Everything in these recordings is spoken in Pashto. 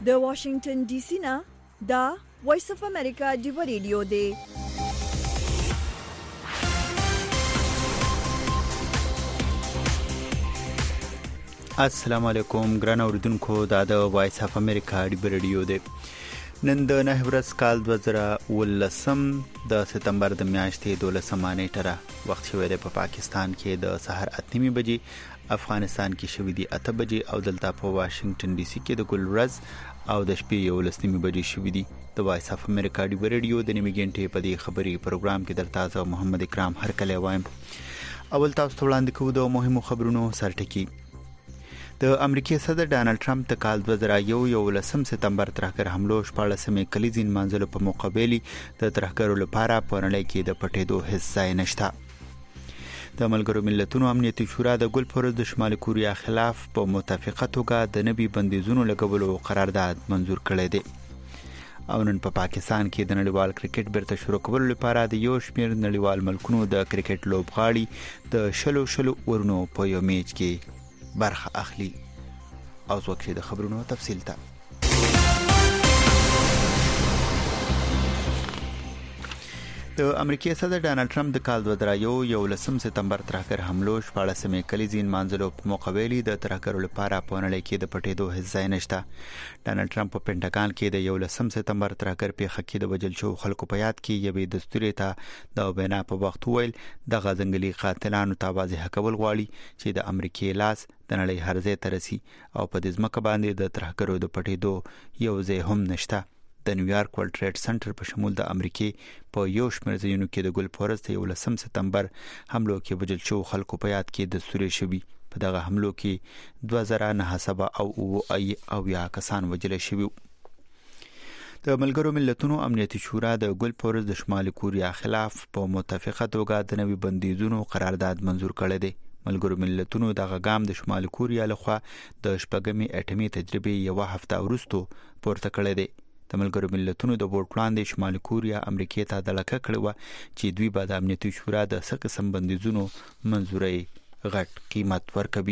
د واشنگټن ډي سي نه دا وایس اف امریکا دی ریډیو دی. السلام علیکم ګران اوریدونکو، دا د وایس اف امریکا دی ریډیو دی. نن د 9 ورځ کال 2019 د سپتمبر د میاشتې 12 نیټه وخت شوی دی. په پاکستان کې د سحر 8 بجې، افغانستان کې شوی دی 8 بجې او دلته په واشنگټن ډي سي کې د ګل ورځ او د شپې 11 بجې شوی دی. د وایس اف امریکا دی ریډیو د نیمه غنټې په دې خبري پروګرام کې درته محمد اکرام هرکلی وایم. اول تاسو ته وړاندې کوو د مهمو خبرونو سرټکی. د امریکای صدر ډانلډ ټرمپ د کال 2011 سپتمبر ترهګر حملو 14 کلیزین منځلو په مقابله د ترهګرو لپاره په نړۍ کې د پټېدو هیڅ ځای نشته. د ملګرو ملتونو امنیتي شورا د ګل پرز د شمالي کوریا خلاف په متفقه توګه د نوي بندیزونو لګولو قرارداد منزور کړی دی. او نن په پاکستان کې د نړیوال کرکټ بیرته شروع کولو لپاره د یو شمېر نړیوال ملکونو د کرکټ لوبغاړي د شلو ورونو په یو میچ کې برخه اخلي. او ځکه د خبرونو تفصیل ته د امریکای صدر ډانلډ ټرمپ د کال 2011 سپتمبر ترهګر حملو 14 کلیزین منځلو په مقابله د ترهګرو لپاره په نړۍ کې د پټېدو هیڅ ځای نشته. ډانلډ ټرمپ په پینټاګان کې د 11 سپتمبر ترهګر په خکې د وجل شو خلکو په یاد کې یوې دستوري ته د وینا په وخت ویل د غزنګلي قاتلانو ته واضح کول غواړي چې د امریکای لاس د نړۍ هر ځای ته رسي او په دې ځمکه باندې د ترهګرو د پټېدو یو ځای هم نشته. د نیویارک ورلد ټریډ سنټر په شمول د امریکای په یو شمېر ځایونو کې د ګل پورز ته 11 سپتمبر حملو کې وجل شو خلکو په یاد کې د سوري شوی. په دغه حملو کې 2009 او یا کسان وجل شوی. د ملګرو ملتونو امنیتي شورا د ګل پورز د شمالي کوریا خلاف په متفقه توګه د نوي بندیزونو قرارداد منزور کړی دی. ملګرو ملتونو دغه ګام د شمالي کوریا لخوا د شپږمې اټومي تجربې یو هفته وروسته پورته کړی دی. د ملګرو ملتونو د بورډ وړاندې شمالي کوریا امریکای ته د لکه کړو چې دوی به د امنیتي شورا د څه قسم بندیزونو منزوري غټ قیمت ورکوي.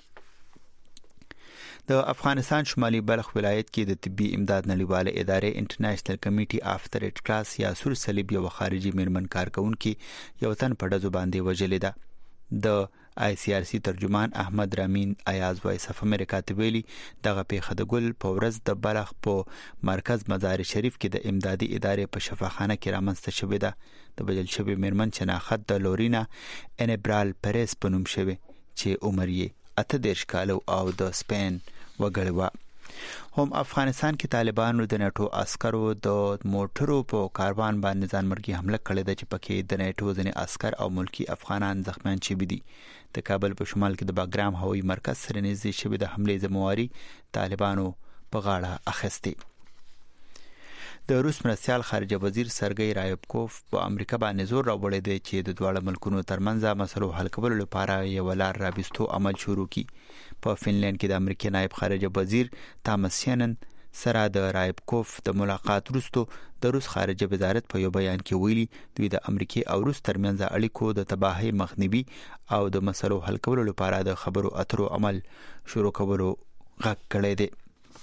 د افغانستان شمالي بلخ ولایت کې د طبي امداد نړیواله ادارې انټرنیشنل کمیټي اف د ریډ کراس یا سور صلیب یو خارجي میرمن کارکونکو یو تن په دزو باندې وجلې ده. د آی سی آر سی ترجمان احمد رامین ایاز وایس اف امریکا ته ویلي دغه پیښه د ګل په ورځ د بلخ په مرکز مزار شریف کې د امدادي ادارې په شفاخانه کې رامنځته شوې ده. د بجل شوی میرمن شناخت د لورینا انبرال پریس په نوم شوی چې عمر یې 18 کال او د سپین وګړی و. هم افغانستان کې طالبانو د ناتو عسکرو د موټرو په کاروان باندې ځانمرګي حمله کړې ده چې پکې د ناتو ځینې عسكر او ملکی افغانان زخمیان شوي دي. د کابل په شمال کې د باګرام هوایي مرکز سره نږدې شوی د حملې ذمہواری طالبانو په غاړه اخیستې. د روس مرستيال خارجه وزیر سرګي رایبکوف په امریکا باندې زور راوړی دی چې د دوه ملکونو ترمنځ مسلو حل کولو لپاره یو لار رابطو عمل شروع کړي. په فنلند کې د امریکای نائب خارجه وزیر تامس شینن سره د رایبکوف د ملاقات وروسته د روس خارجه وزارت په یو بیان کې ویلي دوی د امریکای او روس ترمنځ اړیکو د تباهي مخنیوي او د مسلو حل کولو لپاره د خبرو اترو عمل شروع کولو غږ کړی دی.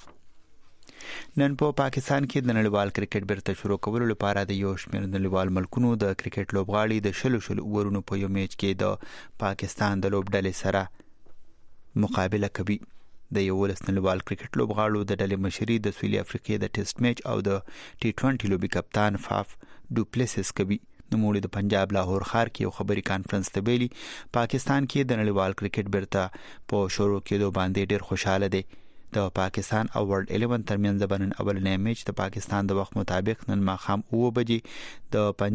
نن په پاکستان کې د نړیوال کرکټ بیرته شروع کولو لپاره د یو شمېر نړیوال ملکونو د کرکټ لوبغاړي د شلو ورونو په یو میچ کې د پاکستان د لوبډلې سره مقابله کوي. د یو ولس نړیوال کرکټ لوبغاړو د ډلې مشري د سویلي افریقې د ټیسټ میچ او د ټي 20 لوبي کپتان فاف ډوپلیسس کوي. نوموړي د پنجاب لاهور ښار کې یو خبري کانفرنس ته ویلي پاکستان کې د نړیوال کرکټ بیرته په شروع کېدو باندې ډېر خوشاله دي. د پاکستان او ورلد 11 ترمنځ بنن اولنی میچ د پاکستان د وخت مطابق نن ماخام 9 بجې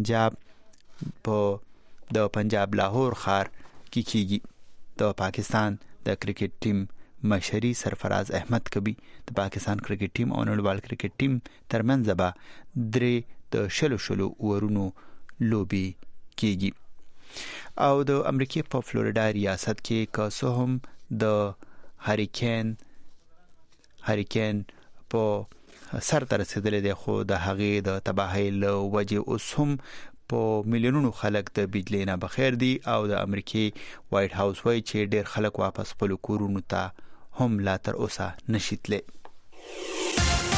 د پنجاب لاهور ښار کې کیږي. د پاکستان د کرکټ ټیم مشري سرفراز احمد کبي د پاکستان کرکټ ټیم او نړیوال کرکټ ټیم ترمنځ به درې د شلو ورونو لوبي کیږي. او د امریکای په فلوریدا ریاست کې که هم د هریکین په سر ته رسیدلې ده خو د هغې د تباهۍ له وجې اوس هم په میلیونونو خلک د بجلی نه بخیر دي او د امریکای وایټ هاوس وایي چې ډېر خلک واپس خپل کورونو ته هم لا تر اوسه نشي تللی.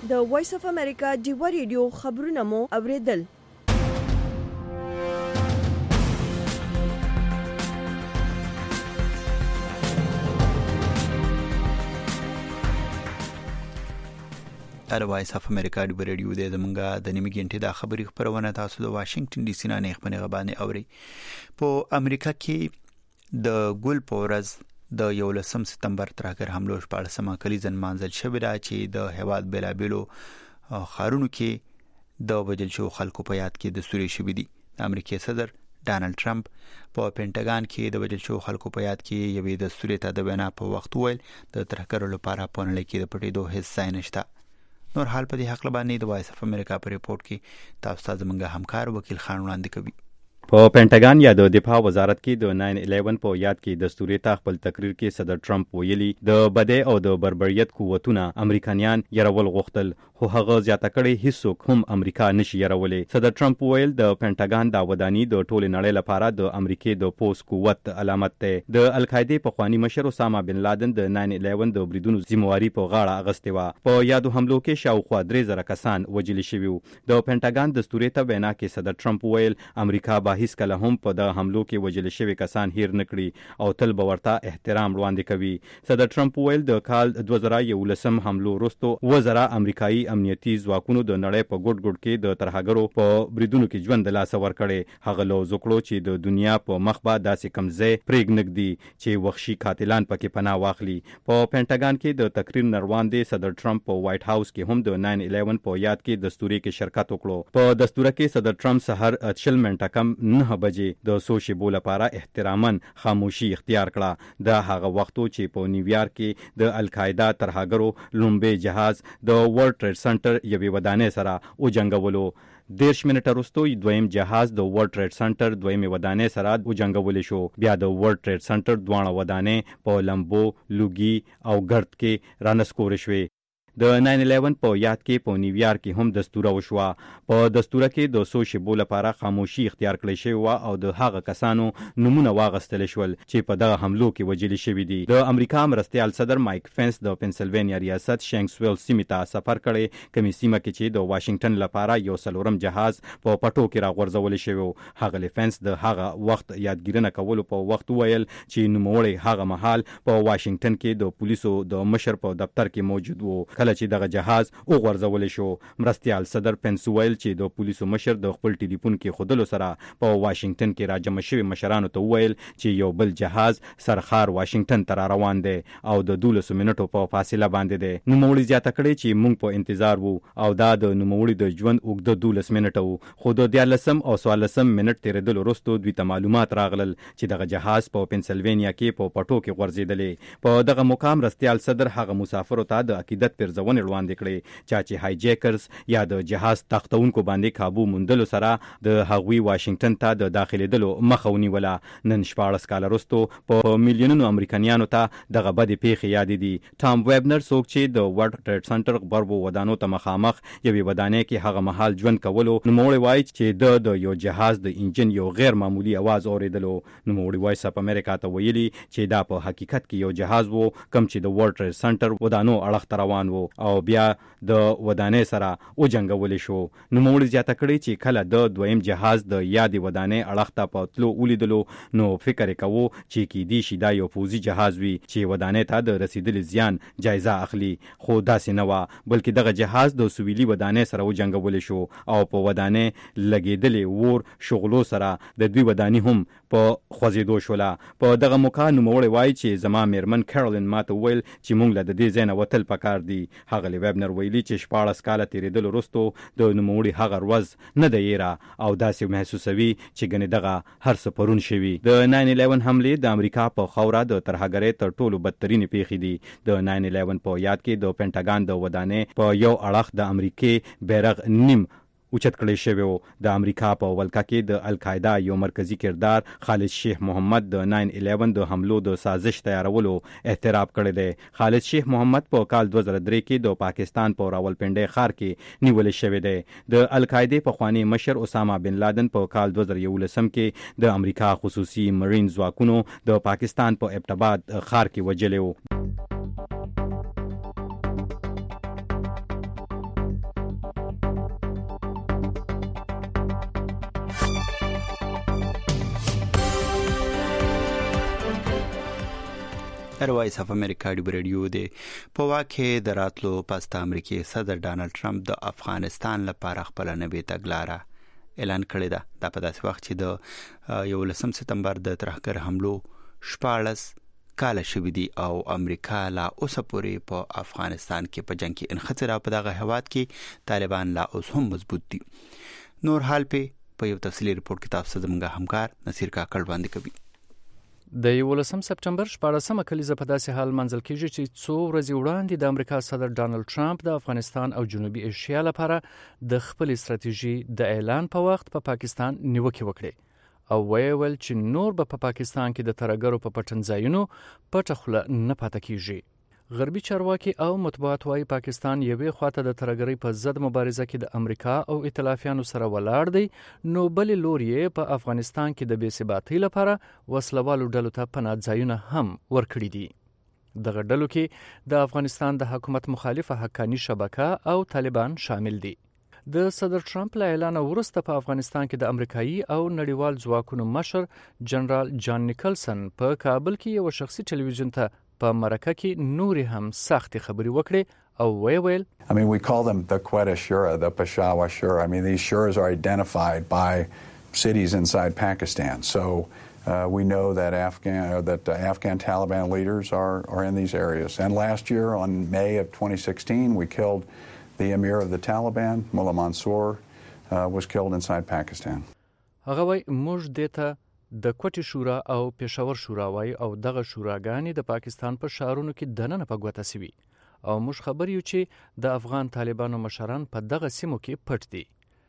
د وایس اف امریکا ډیوا ریډیو خبرونه مو اوریدل. وایس اف امریکا ډیوا ریډیو د زمونږه د نیمه غنټې د خبري خبرونه تاسو د واشنگټن ډي سي نه خبرونه غبانې اوري. په امریکا کې د ګل پورز د 11 سپتمبر ترهګر حملو په اړه سم کلیزن مانځل شوې ده چې د هواد بلابلو خارونو کې د وجل شو خلکو په یاد کې د سوري شوې دي. د امریکای صدر ډانلډ ټرمپ په پینټاګان کې د وجل شو خلکو په یاد کې یوې د سوري ته د وینا په وخت ویل د ترهګر لپاره په نړۍ کې د پټېدو هیڅ ځای نشته. نور حال په دې حق لبانې د وایس اف امریکا په ریپورت کې تاسو ته زمونږ همکار وکیل خان وړاندې کوي. په پینټاګان یا د دفاع وزارت کې د 9/11 په یاد کې د دستوري ته خپل تقریر کې صدر ټرمپ ویلي د بدی او د بربریت قوتونه امریکایان يرول غوښتل خو هغه زیاته کړي هیڅوک هم امریکا نشي يرولې. صدر ټرمپ ویل د پینټاګان د ودانی د ټول نړۍ لپاره د امریکای د پوس قوت علامت ده. د القاعده په خواني مشر اسامه بن لادن د 9/11 د بریدونو ذمہواری په غاړه اغستې و. په یادو حملو کې شاوخوا 3000 کسان وژل شوي وو. د پینټاګان د دستوري ته وینا کې صدر ټرمپ ویل امریکا هیڅ کله هم په د حملو کې وژل شوي کسان هیر نکړي او تل به ورته احترام وړاندې کوي. صدر ټرمپ ویل د کال 2011 حملو وروسته وزرا امریکایي امنیتي ځواکونو د نړۍ په ګډ ګډ کې د ترهګرو په بریدونو کې ژوند د لاس ور کړي. هغه لو زکړو چې د دنیا په مخ به داسې کمزې پرېګ نګدي چې وحشي قاتلان پکې پناه واخلي. په پینټاګان کې د تقریر نروان دي صدر ټرمپ په وایټ هاوس کې هم د 9/11 په یاد کې دستوري کې شرکت وکړو. په دستوره کې صدر ټرمپ سحر 40 منټه کم 9 بجې د سوشیبو لپاره احتراماً خاموشي اختیار کړه. د هغه وختو چې په نیویارک کې د القاعده ترهګرو لومبي جهاز د ورلد ټریډ سنټر یوې ودانۍ سره وجنګولو. 10 منټه وروسته دویم جهاز د ورلد ټریډ سنټر دویمې ودانۍ سره وجنګول شو. بیا د ورلد ټریډ سنټر دوه ودانۍ په لمبو لوګي او ګرد کې رانسکور شوې. د 9/11 په یاد کې په نیویارک کې هم دستوره وشوه. په دستوره کې د سوشیبو لپاره خاموشي اختیار کړی شوی و او د هغه کسانو نمونه واغستل شول چې په دغه حملو کې وژل شوي دي. د امریکا مرستیال صدر مایک فینس د پنسلوانیا ریاست شینکسویل سیمې ته سفر کړی. کومې سیمه کې چې د واشنگټن لپاره یو څلورم جهاز په پټو کې راغورځول شوی. هغه فینس د هغه وخت یادګیرنه کولو په وخت ویل چې نوموړی هغه مهال په واشنگټن کې د پولیسو د مشر په دفتر کې موجود و کله چې دغه جهاز وغورځول شو. مرستیال صدر پنس ویل چې د پولیسو مشر د خپل ټلیفون کې خودلو سره په واشنگټن کې راجمع شوی مشرانو ته ویل چې یو بل جهاز سرخار واشنگټن ته روان دی او د 12 منټو په فاصله باندې دی. نوموړي زیاته کړې چې موږ په انتظار وو او دا د نوموړي د ژوند اوږده 12 منټه وو. خو د 14 او 14 منټ تیرېدل وروسته دوی ته معلومات راغلل چې دغه جهاز په پنسلوانیا کې په پټو کې غورځېدلې. په دغه مقام مرستیال صدر هغه مسافرو ته د عقیدت پرځونې وړاندې کړې چې هایجیکرز یا د جهاز تختونکو باندې قابو موندلو سره د هغوی واشنگټن ته د داخليدلو مخه ونیوله. نن 14 کال وروسته په میلیونونو امریکایانو ته دغه بدې پیښې یاد دي. ټام ویبنر څوک چې د ورلد ټریډ سنټر غبربو ودانو ته مخامخ یوې ودانۍ کې هغه مهال ژوند کولو نوموړی وایي چې د یو جهاز د انجن یو غیر معمولی आवाज اوریدلو. نوموړی وایي اپ امریکا ته ویلي چې دا په حقیقت کې یو جهاز وو کوم چې د ورلد ټریډ سنټر ودانو اړخ روان وو او بیا د ودانۍ سره وجنګول شو. نوموړي زیاته کړې چې کله د دویم جهاز د یادې ودانۍ اړخ ته په تلو ولیدلو نو فکر کوو چې کېدی شي دا یو پوځي جهاز وي چې ودانۍ ته د رسیدلي زیان جایزه اخلي. خو داسې نه وه بلکې دغه جهاز د سویلي ودانۍ سره وجنګول شو او په ودانۍ لګېدلې ور شغلو سره د دوی ودانۍ هم په خوځېدو شوله. په دغه موقع نوموړی وایي چې زما میرمن کیرولین ماته ویل چې موږ له د دې ځای نه وتل پکار دي. هغه ویبنر ویلي چې 14 کاله تیرېدل وروسته د نوموړي هغه ورځ نه دی یېره او داسې محسوسوي چې ګنې دغه هر څه پرون شوي. د 9/11 حملې د امریکا په خاوره د ترهګرۍ تر ټولو بدترینې پیښې دي. د 9/11 په یاد کې د پینټاګان د ودانۍ په یو اړخ د امریکای بیرغ نیم اوچت کړی شوی و. د امریکا په ولکه کې د القاعده یو مرکزی کردار خالد شیخ محمد د 9/11 د حملو د سازش تیارولو اعتراف کړی دی. خالد شیخ محمد په کال 2003 کې د پاکستان په راولپنډي ښار کې نیول شوی دی. د القاعده په خواني مشر اسامه بن لادن په کال 2011 کې د امریکا خصوصي مرین ځواکونو د پاکستان په ابټاباد ښار کې وژلی و. در وایس اف امریکا دی رادیو دی په واکه دراتلو پاستا امریکای صدر ډانلډ ټرمپ د افغانستان لپاره خپل نوې تګلارې اعلان کړی ده. دا په داسې وخت چې د 11 سپتمبر د ترهګر حملو 14 کال شوی دی او امریکا لا اوسه پورې په افغانستان کې په جنگ کې انخزار په دغه هواد کې طالبان لا اوس هم مضبوط دي. نور حال په یو تفصیلی ریپورت کې تاسو زموږ همکار نصیر کاکړ باندې کوي. د 11 سپتمبر 14مه کلیزه په داسې حال منځل کېږي چې څو ورځې وړاندې د امریکا صدر ډانلډ ټرمپ د افغانستان او جنوبي ایشیا لپاره د خپل استراتیژي د اعلان په وخت په پاکستان نیوکه وکړه او ویل چې نور به په پاکستان کې د ترهګرو په پټنځایونو پټه خوله نه پاتې کېږي. غربي چارواکي او مطبوعات وايي پاکستان یوې خواته د ترهګرۍ په ضد مبارزه کې د امریکا او ائتلافیانو سره ولاړ دی، نو بل لور یې په افغانستان کې د بې ثباتۍ لپاره وسلوالو ډلو ته پناه ځایونه هم ورکړي دي. دغه ډلو کې د افغانستان د حکومت مخالفه حقاني شبکه او طالبان شامل دي. د صدر ټرمپ له اعلان وروسته په افغانستان کې د امریکایي او نړیوال ځواکونو مشر جنرال جان نیکلسن په کابل کې یو شخصي ټلویزیون ته په مرکه کې نوري هم سخت خبري وکړي او ویل I mean we call them the Quetta Shura, the Peshawar Shura. I mean these shuras are identified by cities inside Pakistan. So we know that Afghan Taliban leaders are in these areas. And last year on May of 2016 we killed the Emir of the Taliban, Mullah Mansour, was killed inside Pakistan. هغه وای موږ دته د کوټي شورا او پېښور شورا وای او دغه شوراګانې د پاکستان په شهرونو کې دننه په ګوته سوي او موږ خبر یو چې د افغان طالبانو مشران په دغه سیمو کې پټ دي.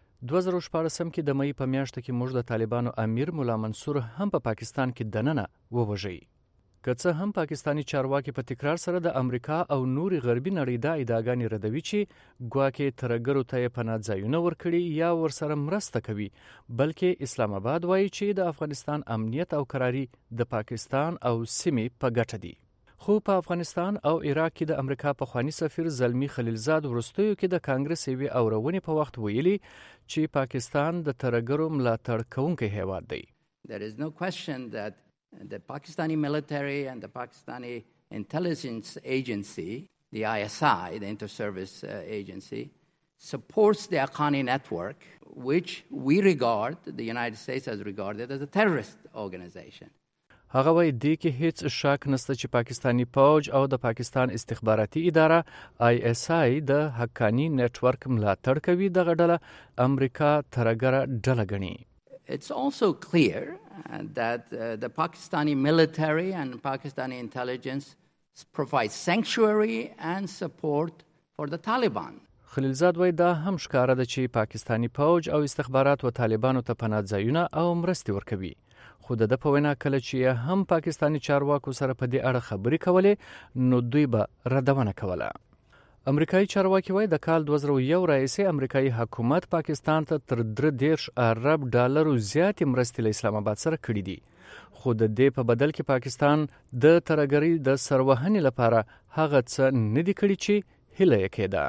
2014 کې د مې په میاشت کې موږ د طالبانو امیر مولا منصور هم په پاکستان کې دننه ووژي. که څه هم پاکستانی چارواکي په تکرار سره د امریکا او نوري غربي نړۍ د ادعاګانې ردوي چې ګواکې ترهګرو ته پناه ځایونه ورکړي یا ورسره مرسته کوي، بلکې اسلام آباد وایي چې د افغانستان امنیت او قراري د پاکستان او سیمې په ګټه دي. خو په افغانستان او عراق کې د امریکا پخوانی سفیر زلمی خلیلزاد وروستیو کې د کانګرس یوې اورونې په وخت ویلي چې پاکستان د ترهګرو ملاتړ کوونکی هیواد دی. There is no question that the Pakistani military and the Pakistani intelligence agency, the ISI, the inter-service agency, supports the Haqqani network, which we regard, the United States has regarded as a terrorist organization. هغه وایي دې کې هیڅ شک نشته چې پاکستانی فوج او د پاکستان استخباراتي اداره ISI د حقانی نتورک ملاتړ کوي. دغه ډله امریکا ترهګره ډله ګڼي. It's also clear that the Pakistani military and Pakistani intelligence provide sanctuary and support for the Taliban. خلیلزاد وایي دا هم ښکاره ده چې پاکستانی فوج او استخبارات و طالبانو ته پناه ځایونه او مرستې ورکوي. خو د په وینا کله چې هم پاکستانی چارواکو سره په دې اړه خبرې کولې نو دوی به ردونه کوله. امریکایي چارواکي وایي د کال 2001 راهیسې امریکایي حکومت پاکستان ته تر $30 ارب ډالرو زیاتې مرستې له اسلام آباد سره کړې دي، خو د دې په بدل کې پاکستان د ترهګرۍ د سروهنې لپاره هغه څه نه دي کړي چې هیله یې کېده.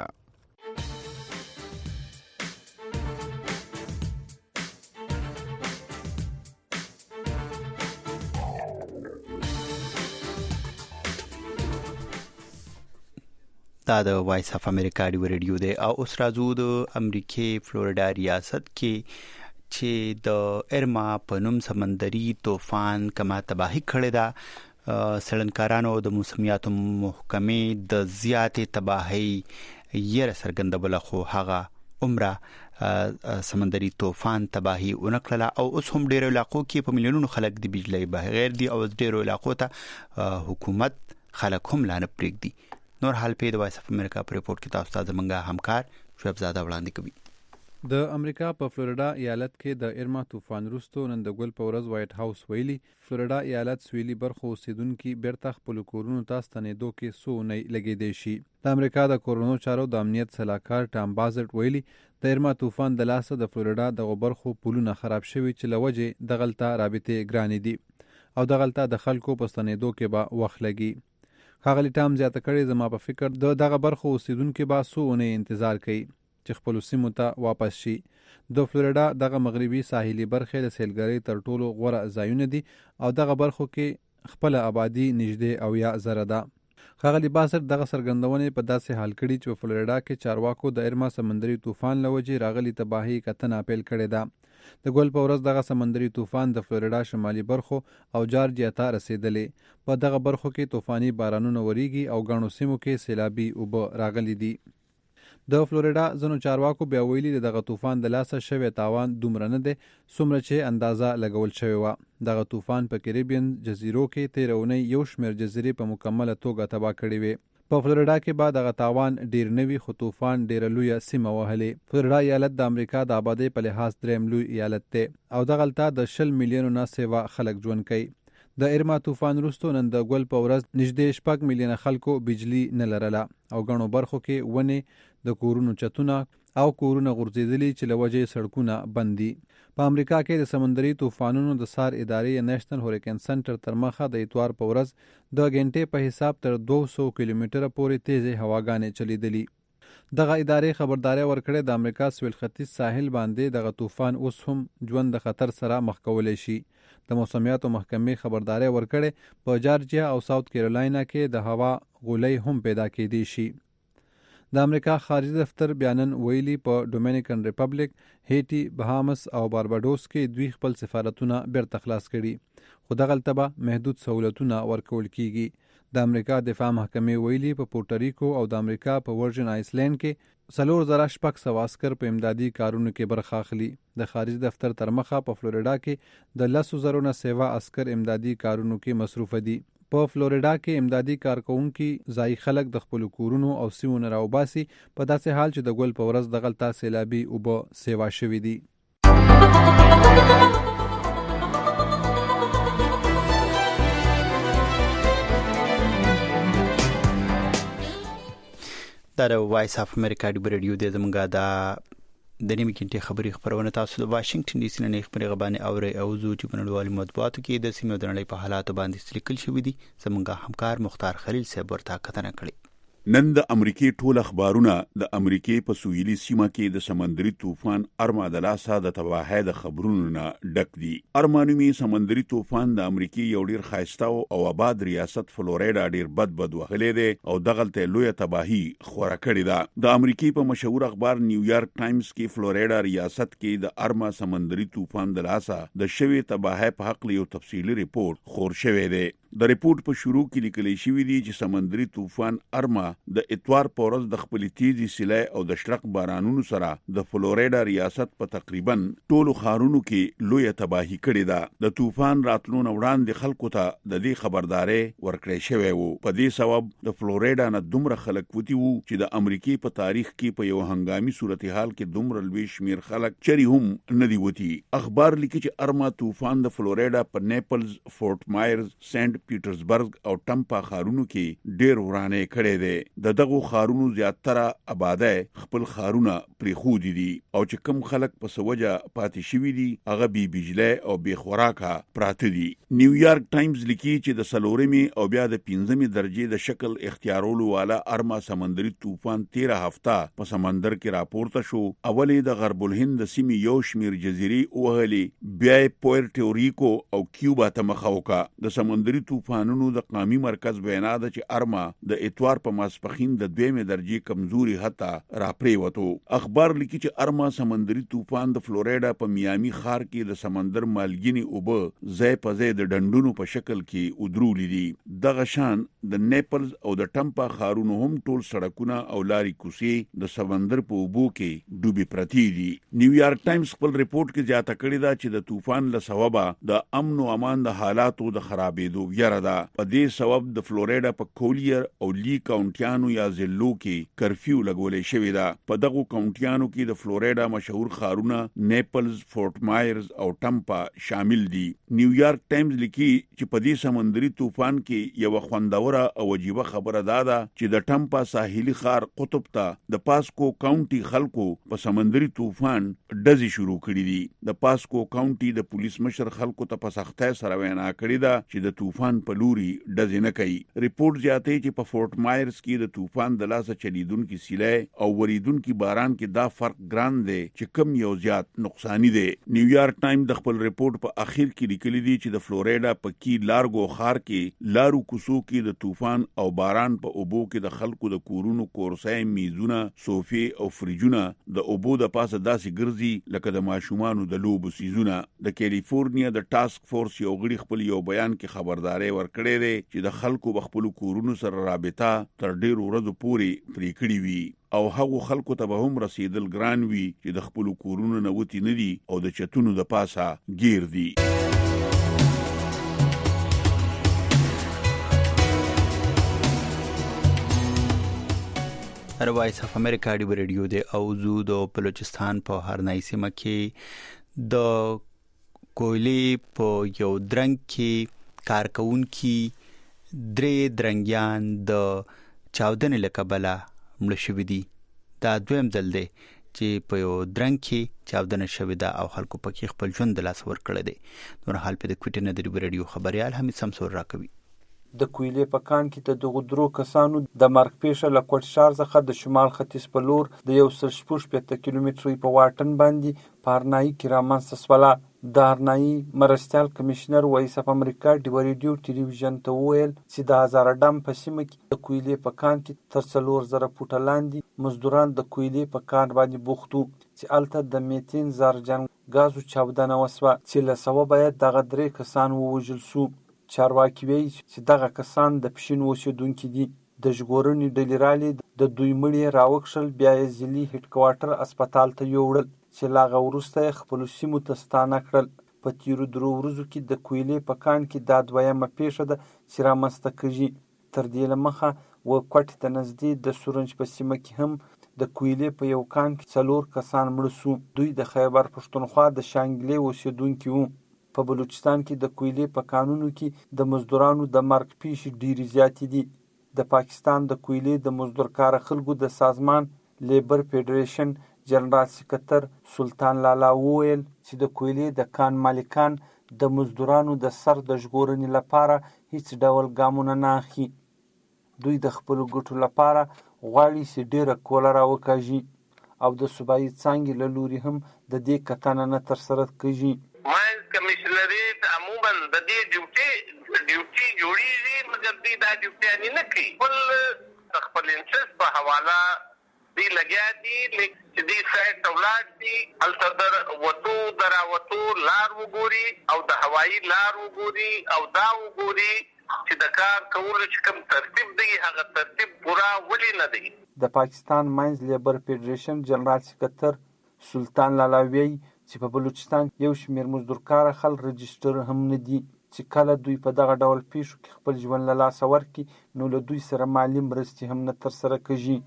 دا د وایس اف امریکا دی رادیو دی او اوس راځو د امریکای فلوریډا ریاست کې چې د ارما په نوم سمندري طوفان کما تباہی کړې ده. سړنکارانو د موسمیاتو محکمې د زیاتې تباہی یې سرګندبله خو هغه عمره سمندري طوفان تباہی ونکړه او اوس هم ډېر علاقو کې په میلیونونو خلک د بجلی بغیر دي او ډېر علاقو ته حکومت خلک هم لانه پرېږدي. نور حال په د وایس اف امریکا په ریپورت کې تاسو ته زمونږ همکار شعیب زاده وړاندې کوي. د امریکا په فلوریډا ایالت کې د ارما طوفان وروسته نن د ګل په ورځ وایټ هاوس ویلي فلوریډا ایالت سویلي برخو اوسیدونکو بیرته خپل کورونو ته ستنېدو کې څو اونۍ لګېدې شي. د امریکا د کورونو چارو د امنیت سلاکار ټام بازرټ ویلي د ارما طوفان د لاسه د فلوریډا د برخو پولونه خراب شوي چې لوجه د غلطه رابطې ګرانې دي او د غلطه د خلکو په ستنېدو کې به وخت لګي. ښاغلي ټام زیاته کړې زما په فکر دغه برخو اوسیدونکو به څو اونۍ انتظار کوي چې خپل سیمو ته واپس شي. د فلوریډا دغه مغربي ساحلي برخې د سیلګرۍ تر ټولو غوره ځایونه دي او دغه برخو کې خپل آبادی نږدې 90,000 ده. ښاغلي باسر دغه څرګندونې په داسې حال کړي چې په فلوریډا کې چارواکو د ارما سمندري طوفان له وجې راغلي تباهي کتنه پیل کړې ده. د ګل په ورځ دغه سمندري طوفان د فلوریډا شمالي برخو او جارجیا ته رسیدلې. په دغه برخو کې طوفاني بارانونه وریږي او ګڼو سیمو کې سیلابي اوبه راغلي دي. د فلوریډا ځینو چارواکو بیا ویلي دغه طوفان د لاسه شوی تاوان دومره نه دی څومره چې اندازه لګول شوې وه. دغه طوفان په کریبین جزیرو کې تېره اونۍ یو شمېر جزیرې په مکمله توګه تباه کړې وې. په فلوریډا کې به دغه تاوان ډیر نه وي خو طوفان ډیره لویه سیمه وهلې. فلوریډا ایالت د امریکا د آبادۍ په لحاظ دریم لوی ایالت دی او دغلته د 20 میلیونو نه سیوا خلک ژوند کوي. د ارما طوفان وروسته نن د ګل په ورځ نږدې 6 میلیونه خلکو بجلی نه لرله او ګڼو برخو کې ونې د کورونو چتونه او کورونه غورځېدلي چې له وجې سړکونه بند دي. په امریکا کې د سمندري طوفانونو د سار ادارې نیشنل هوریکین سنټر تر مخه د اتوار په ورځ د غنټې په حساب تر 200 کیلومتره پورې تیزې هواګانې چلیدلي. دغه ادارې خبرداري ورکړې د امریکا سویل ختیځ ساحل باندې دغه طوفان اوس هم ژوند د خطر سره مخ کولی شي. د موسمیاتو محکمې خبرداري ورکړې په جارجیا او ساوث کیرولاینا کې د هوا غولۍ هم پیدا کېدی شي. د امریکا خارجي دفتر بیانن ویلي په ډومینیکن ریپبلیک، هیټي، بهامس او بارباډوس کې دوی خپل سفارتونه بیرته خلاص کړي خو دغلته به محدود سہولتونه ورکول کیږي. د امریکا دفاع محکمې ویلي په پورټریکو او د امریکا په ورجن آیسلینډ کې 4,600 عسکر په امدادي کارونو کې برخه اخلي. د خارجي دفتر تر مخه په فلوریډا کې د 10,000 نه سیوا عسکر امدادي کارونو کې مصروف دي. په فلوریډا کې امدادي کارکونکي ځای خلک د خپل کورونو او سیمو نه راوباسي په داسې حال چې د ګل په ورځ دغلته سیلابي اوبه سیوا شوي دي. دا د وایس اف امریکا د ریډیو د زمونږه د نیمه کینټې خبري خبرونه تاسو د واشنگټن ډي سي نه خبري غبانې اوري او زو چې په نړیوالو مطبوعاتو کې د سیمې د نړۍ په حالاتو باندې لیکل شوی دي. زمونږه همکار مختار خلیل صاحب ورته کتنه کړې. نن د امریکای ټول اخبارونه د امریکای په سویلي سیمه کې د سمندري طوفان ارما د لاسه د تباهۍ د خبرونو نه ډک دي. ارما نومي سمندري طوفان د امریکای یو ډیر ښایسته او آباد ریاست فلوریډا ډیر بد وهلې دی او دغلته لوی تباهي خوره کړې ده. د امریکای په مشهور اخبار نیویارک ټایمز کې فلوریډا ریاست کې د ارما سمندري طوفان د لاسه د شوی تباهۍ په حق یو تفصیلی ریپورت خور شوی دی. د ریپورت په شروع کې لیکل شوی دی چې سمندري طوفان ارما د اتوار په ورځ د خپل تیزی سیلۍ او د شرق بارانونو سره د فلوریډا ریاست په تقریبا ټولو ښارونو کې لوی تباهي کړې ده. د طوفان راتلو نه وړاندې خلکو ته د دې خبرداري ورکړې شوې وو. په دې سبب د فلوریډا نه دومره خلک وتی وو چې د امریکای په تاریخ کې په یو هنګامي صورتحال کې دومره لوی شمیر خلک چری هم نه دی وتی. اخبار لیکي چې ارما طوفان د فلوریډا په نیپلز، فورټ مایرز، سینټ پیټرزبرګ او ټمپا ښارونو کې ډیر ورانه کړي دي. د دغه ښارونو زیاتره آبادی خپل ښارونه پریخودي دي او چې کم خلک په سوجا پاتې شوي دي هغه بي بجلی او بي خوراکه پراته دي. نیویارک ټایمز لیکي چې د 4 او بیا د 15 درجه د شکل اختیارولو والا ارما سمندري طوفان 13 هفته په سمندر کې راپورته شو. اولې د غرب الهند د سیمې یو شمیر جزیرې وهلې، بیا پورټو ریکو او کیوبا ته مخه وکړه. د سمندري طوفانونو د قومي مرکز بیان ده چې ارما د اتوار په ماسپخین د 2 درجه کمزوري حتی راپریوتو. اخبار لیکي چې ارما سمندري طوفان د فلوریډا په میامي ښار کې د سمندر مالګینی اوبه ځای په ځای د ډنډونو په شکل کې ودرولې دي. دغه شان د نیپلز او د ټمپا ښارونو هم ټول سړکونه او لاري کوڅې د سمندر په اوبو کې ډوبې پرتې دي. نیویارک ټایمز خپل ریپورت کې زیاته کړې ده چې د طوفان له سببه د امن او امان د حالاتو د خرابېدو یره ده. په دې سبب د فلوریډا په کولیر او لی کاونټیانو یا ضلعو کې کرفیو لګولې شوې ده. په دغه کاونټیانو کې د فلوریډا مشهور ښارونه نیپلز، فورټ مایرز او ټمپا شامل دي. نیویارک ټایمز لیکي چې په دې سمندري طوفان کې یو خوندوره او عجیبه خبره ده چې د ټمپا ساحلي ښار قطب ته د پاسکو کاونټي خلکو په سمندري طوفان ډزې شروع کړې دي. د پاسکو کاونټي د پولیس مشر خلکو ته په سختۍ سره وینا کړې ده چې د طوفان طوفان په لوري ډزې نه کوي. ریپورت زیاتوي چې په فورټ مایرز کې د طوفان د لاسه چلیدونکو سیلۍ او وریدونکو باران کې دا فرق ګران دی چې کم یو زیات نقصانی دی. نیویارک ټایم د خپل ریپورت په اخر کې لیکلي دی چې د فلوریډا په کی لارګو ښار کې لارو کوڅو کې د طوفان او باران په اوبو کې د خلکو د کورونو کورسای میزونه صوفې او فریجونه د اوبو د پاسه داسې ګرځي لکه د ماشومانو د لوبو سیزونه. د کیلیفورنیا د ټاسک فورس یو غړي خپل یو بیان کې خبرداري ورکړې ده چې د خلکو بخپل کورونو سره رابطه تر ډیرو ورځې پورې پرې کړې وي او هغه خلکو ته به هم رسیدل ګران وي چې د خپل کورونو نه وتی نه دي او د چتونو د پاسه گیر دي. وایس اف امریکا دی ریډیو دی او زو د بلوچستان په هرنای سیمه کې د کویلې په یو درنګ کې کارکونکي درې درنګیان د چاودنې لکبله مړ شوي دي. دا دویم ځل دی چې په یو درنګ کې چاودنه شوې ده او خلکو پکې خپل ژوند د لاس ورکړی دی. نور حال په د کوټې نه د ریډیو خبريال حمید سمسور راکوي. د کویلې په کان کې د دغو درو کسانو د مرګ پیښه له کوټ ښار څخه د شمال ختیځ په لور د 160 کیلومتري په واټن باندې په هرنایي کې رامنځته شوله. د هرنایي مرستیال کمشنر وایس اف امریکا دی ریډیو ټلویزیون ته وویل چې د هزارډم په سیمه کې د کویلې په کان کې تر 4000 فوټه لاندې مزدوران د کویلې په کان باندې بوختو چې الته د میتین زهرجن غازو چاودنه وسوه چې له سببه یې دغه درې کسان ووژل شو. چارواکي وایي چې دغه کسان د پښین اوسېدونکي دي. د ژغورنې ډلې رالې د دوی مړي راوکښل، بیا یې ضلعي هډ کوارټر اسپتال ته یوړل چې له هغه وروسته یې خپلو سیمو ته ستانه کړل. په تیرو 3 ورځو کې د کویلې په کان کې دا دویمه پیښه ده چې رامنځته کېږي. تر دې له مخه کوټې ته نږدې د سورنج په سیمه کې هم د کویلې په یو کان کې 4 کسان مړه شو. دوی د خیبر پښتونخوا د شانګلې اوسېدونکي وو. په بلوچستان کې د کویلې په کانونو کې د مزدورانو د مرګ پیښې ډېرې زیاتې دي. د پاکستان د کویلې د مزدور کار خلکو د سازمان لیبر فیډریشن جنرال سکرټر سلطان لالا وویل چې د کویلې د کان مالکان د مزدورانو د سر د ژغورنې لپاره هیڅ ډول ګامونه نه اخلي. دوی د خپل ګټو لپاره غواړي چې ډیره کوله راوکاږي او د صوبایي څانګې له لوري هم د دې کتنه نه ترسره کېږي. کمشنریت عموما د دې ډیوټي جوړیږي مګر دې دا ډیوټي نه کوي. خپل انټرست په حواله دی لګیا دي چې دې سایت اولاد دي هلته در وتو دراوتو لار وګوري او د هوایي لار وګوري او دا وګوري چې د کار کولو چې کوم ترتیب دی هغه ترتیب پورا ولې نه دی. د پاکستان ماینز لیبر فیډریشن جنرال سکرټر سلطان لالا وایي چې په بلوچستان یو شمېر مزدورکاره خلک رجسټر هم نه دي چې کله دوی په دغه ډول پیښو کې خپل ژوند له لاسه ورکړي نو له دوی سره مالي مرستې هم نه ترسره کېږي.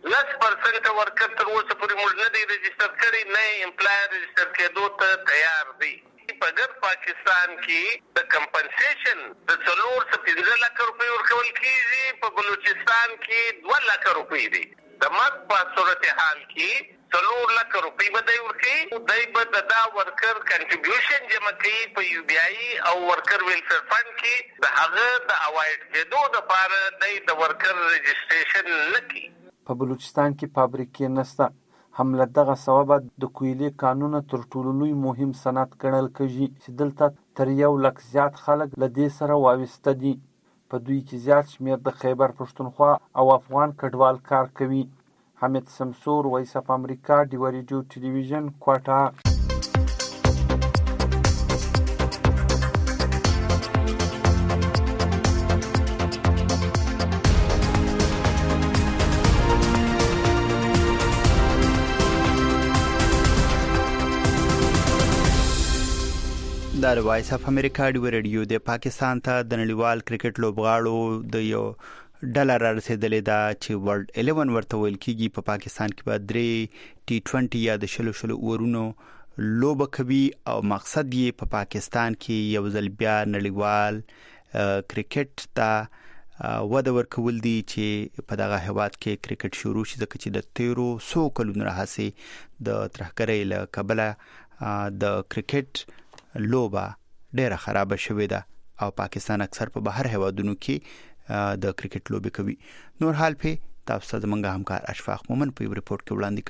10% ورکر تر اوسه پورې موږ نه دی رجسټر کړی، نه امپلایر رجسټر کېدو ته تیار دی. په ګر پاکستان کې د کمپنسیشن د 415 لک روپۍ ورکول کېږي، په بلوچستان کې 2 لک روپۍ دی. د مرګ په صورتحال کې 4 لک روپۍ به دی ورکوي. دی به دا ورکر کنټریبیوشن جمع کوي په یو بی آی او ورکر ویلفیر فنډ کې د هغه د اوایډ کېدو دپاره دی د ورکر رجسټریشن نه کوي. په بلوچستان کې فابریکې نشته. هم له دغه سببه د کویلې کانونه تر ټولو لوی مهم صنعت ګڼل کېږي چې دلته تر 1 لک زیات خلک له دې سره وابسته دي. په دوی کې زیات شمېر د خیبر پښتونخوا او افغان کډوال کار کوي. حمید سمسور، وایس اف امریکا، ډیو ریډیو ټلویزیون، کوټه. دا وایس اف امریکا ډیو ریډیو د پاکستان ته د نړیوال کرکټ لوبغاړو د یو ډالر رسیدلې دا چې ورلد 11 ورته ویل کیږي. په پاکستان کې به 3 T20 یا د شلو اورونو لوبه کوي او مقصد یې په پاکستان کې یو ځل بیا نړیوال کرکټ ته وده ورکول دي چې په دغه هیواد کې کرکټ شروع شي، ځکه چې د 1300 کلونو راهیسې د ترهګرۍ له کبله د کرکټ لوبه ډیره خراب شوې ده او پاکستان اکثر په بهر هوادونو کې د کرکټ لوبي کوي. نور حال په تاسو ته زمونږ همکار اشفاق مومن په ریپورت کې وړاندې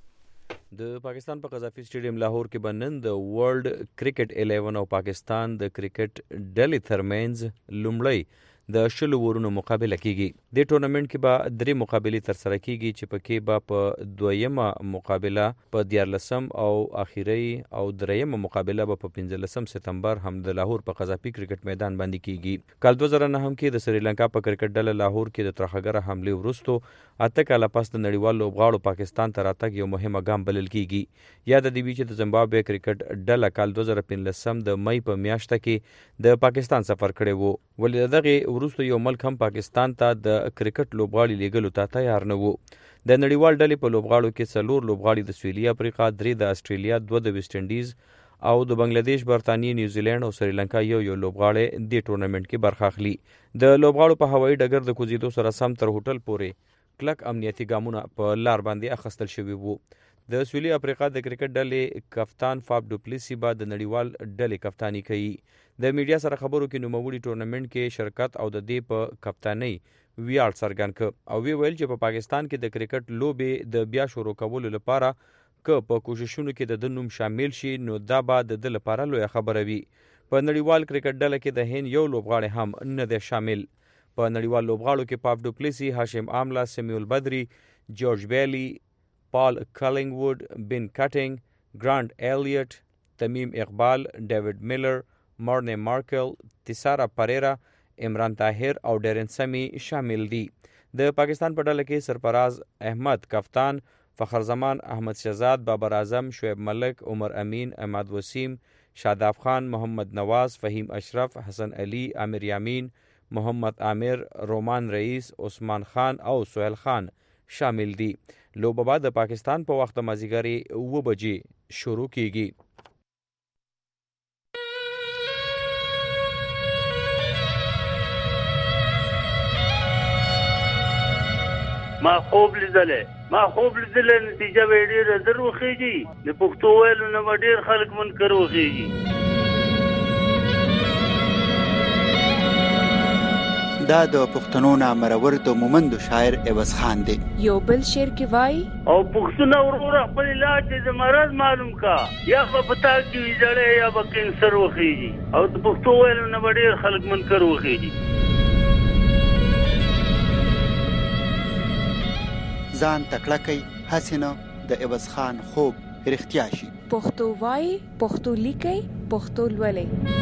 کوي. د پاکستان په قذافي سټیډیم لاهور کې بنن د ورلد کرکټ 11 او پاکستان د کرکټ ډلې ترمنځ لومړی د شلو ورونو مقابله کیږي. د ټورنمنت کې به 3 مقابلې تر سره کیږي چې پکې به په دویمه مقابله په 14 او اخیری او دریمه مقابله به په 15 سپتمبر هم د لاهور په قذافي کرکټ میدان باندې کیږي. کال 2009 کې د سریلانکا په کرکټ ډله لاهور کې د ترخګره حمله وروسته اته کاله پس د نړیوال لوبغاړو پاکستان ته راتګ یو مهمه ګام بلل کیږي. یاد دی چې د زیمبابوے کرکټ ډله کال 2015 د مئی په میاشت کې د پاکستان سفر کړی وو. ولې دغه وروسته یو ملک هم پاکستان ته د کرکټ لوبغاړي لیږلو ته تیار نه وو. د نړیوال ډلې په لوبغاړو کې 4 لوبغاړي د سویلي افریقا، 3 د استرالیا، 2 د ویسټ انډیز او د بنگلاديش، برتانیې، نیوزیلند او سریلانکا یو لوبغاړي د ټورنمنت کې برخه اخلي. د لوبغاړو په هوایي ډګر د کوزیدو سره سم تر هوټل پورې کلک امنیتي ګامونه په لار باندې اخیستل شوي وو. د سویلي افریقا د کرکټ ډلې کپتان فاب ډوپلیسی به د نړیوال ډلې کپتانی کوي. د میډیا سره خبرو کې نوموړي ټورنمنت کې شرکت او د دې په کپتانی ویاړ څرګند کړ او ویل چې په پاکستان کې د کرکټ لوبې د بیا شروع کولو لپاره که په کوششونو کې د نوم شامل شي نو دا به د لپاره لوی خبره وي. په نړیوال کرکټ ډله کې د هند یو لوبغاړی هم نه دی شامل. په نړیوال لوبغاړو کې پاپ ډوپلیسی، هاشم آملا، سمیول بدری، جورج بیلی، پال کلینګوود، بن کټینګ، ګرانټ ایلیټ، تمیم اقبال، ډیوډ میلر، مارنه مارکل، تیسارا پریرا، عمران طاهر او ډیرن سمی شامل دي. د پاکستان په ډله کې سرفراز احمد کپتان، فخر زمان، احمد شهزاد، بابر اعظم، شعیب ملک، عمر امین، احمد وسیم، شاداب خان، محمد نواز، فهیم اشرف، حسن علی، عامر یامین، محمد عامر، رومان رئیس، عثمان خان او سہیل خان شامل دي. لوبه بعد د پاکستان په وخت مازیګری 9 بجې شروع کیږي. ما خوب لیدلې نتیجه به ډېره در وخیږي. د پښتو ویلو نه به ډېر خلک منکر وخیږي. دا د پښتنو نامرور د مومندو شاعر عوض خان دی. یو بل شعر کې وای او پښتون ورور خپل علاج د مرض معلوم کا یا په پتا کې ویځړې یا په کینسر وخیږي او د پښتو ویلو نه به ډېر خلک منکر وخیږي. ځان تکړه کوي حسینه د عوض خان خوب رښتیا شي. پښتو وای، پښتو لیکي، پښتو لولي.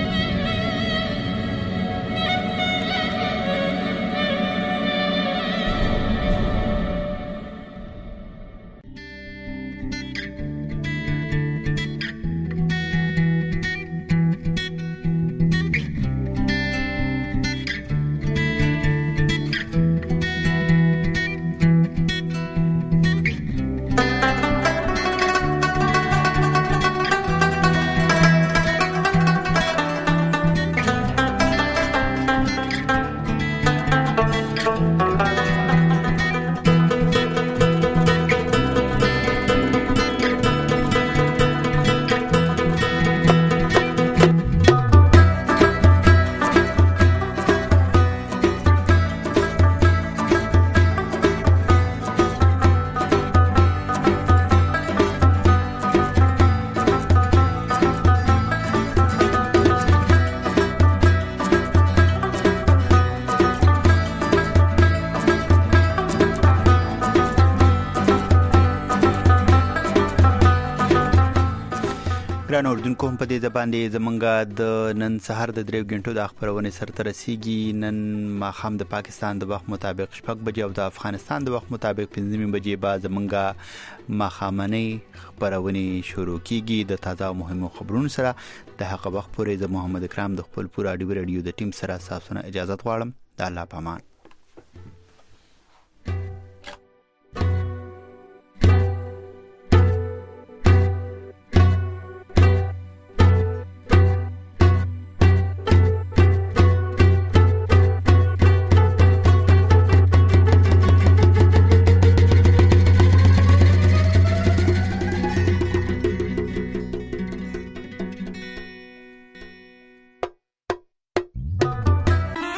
ګران اوردونکو هم په دې باندې زمونږ د نن سهار د 3 غنټو د خبرونه سره رسیدي. نن ماخام د پاکستان د وخت مطابق 6 بجې او د افغانستان د وخت مطابق 5 بجې بعد زمونږ ماخامنۍ خبرونه شروع کیږي د تازه مهمو خبرونو سره. د هغه وخت پورې د محمد اکرام د خپل پورا رادیو د ټیم سره تاسو نه اجازه غواړم. د الله پامان.